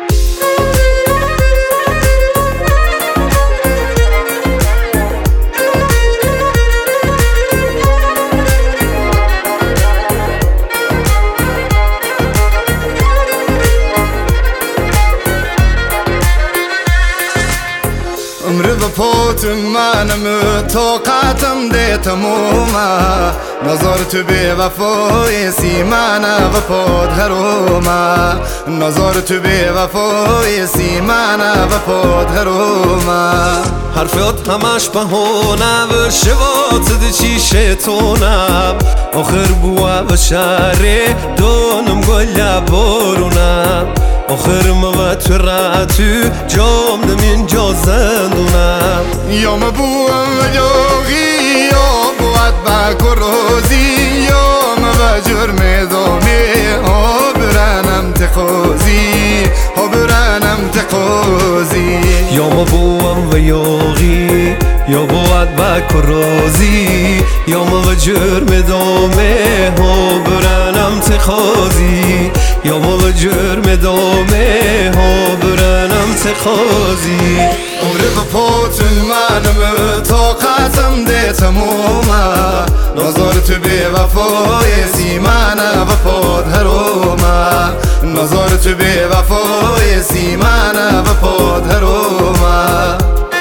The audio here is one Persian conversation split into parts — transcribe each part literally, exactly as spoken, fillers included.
عمر بپات منم طاقتم ده تمومه نظر تو به وفای سیمانه و پاد هرومه نظر تو به وفای سیمانه و پاد هرومه حرفات همش بهونه و شوات دی چی شیطونم آخر بوا و شهره دونم گل بارونم آخر ما تو را تو جام دمین جا زندونم یا مبوم و جاگی یا بود با کروزی یا مبا جرم دامی ها برانم تقوزی ها برانم تقوزی یا مبوم و یاغی یا بود با کروزی یا مبا جرم دامی ها برانم تقوزی یا مبا جرم دامی ها برانم تقوزی عمر بپات منم طاقتم ده تمومه نظر تو به وفای سیمانه و پاد هرومه نظر تو به وفای سیمانه و پاد هرومه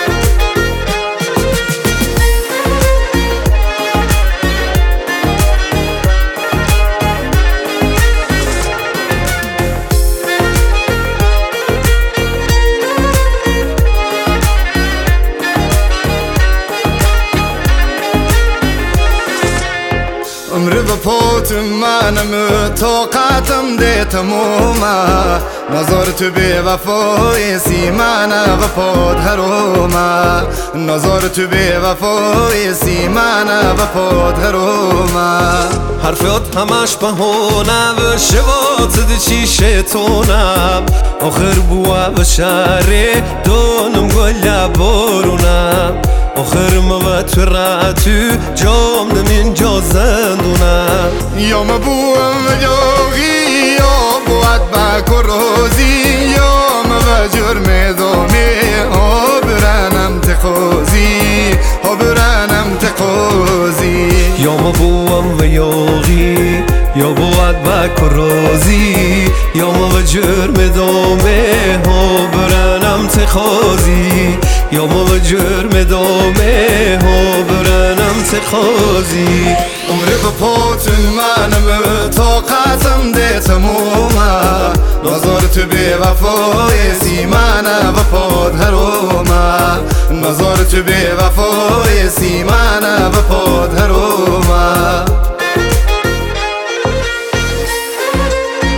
عمر بپات منم طاقتم ده تمومه نظر تو به وفای سیمانه و پاد هرومه نظر تو به وفای سیمانه و پاد هرومه حرفات همش بهونه و شوات دی چی شیطونم آخر بوا و شهره دونم گل بارونم آخر ما تو را تو جام دمین جا زندونم یا مبوم و جاگی یا بود با کروزی یا مبا جرم دامی ها برانم تقوزی ها برانم تقوزی یا مبوم و یاغی یا بود با کروزی یا مبا جرم دامی ها برانم تقوزی یا مبا جرم دامی ها برانم تقوزی عمر بپات منم طاقتم ده تمومه نظر تو به وفای سیمانه و پاد هرومه نظر تو به وفای سیمانه و پاد هرومه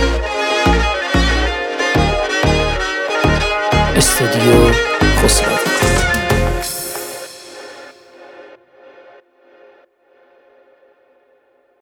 استودیو خسرو.